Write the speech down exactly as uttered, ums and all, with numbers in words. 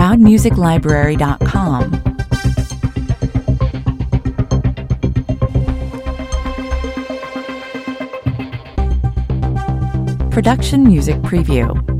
proud music library dot com. Production Music Preview.